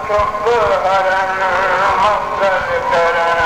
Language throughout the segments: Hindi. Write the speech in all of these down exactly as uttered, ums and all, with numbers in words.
शुभ हरण मंगल करण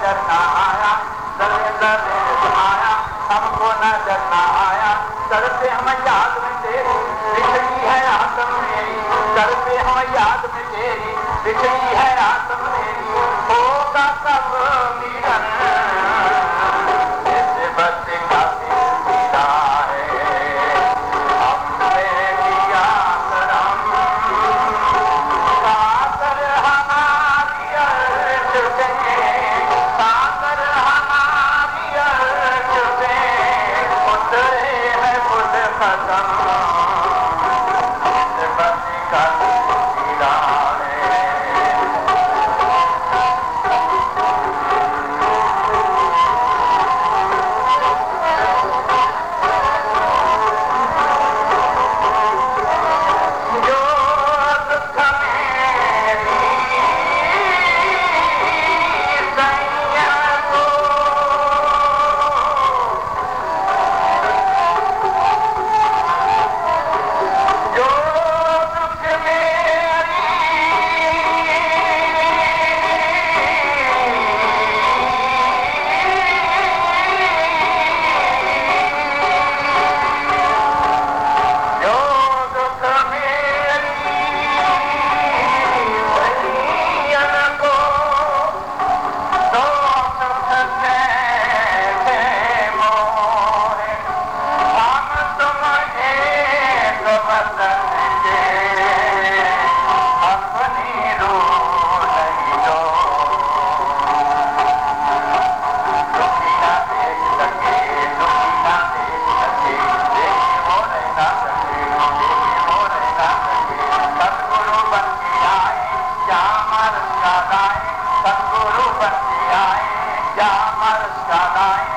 डरना आया, दरे दरे समाया, हमको न डरना आया, दर पे हम याद में तेरी बिछड़ी है आत्म मेरी, दर पे हम याद में तेरी बिछड़ी है आत्म मेरी, होगा कब मिलन इस बस का मिला है, हमने किया करम सागर हमारी अर्ज पे, सागर हमारी अर्ज पे उतरे है खुद कदम इस बस का मिला है। जो दुख मेरी सैया को, जो दुख मेरी जो दुख मेरी सैया को, तो सुख कैसे मोहे, हम तुम एक वतन के अपनी रूह नहीं दो, दुखी ना देख सके, दुखी ना देख सके, देखे वो रहना सके, देखे वो रहना सके, सतगुरु बन के आए क्या मर्ज का दाए, सतगुरु बन के आए क्या मर्ज का दाए,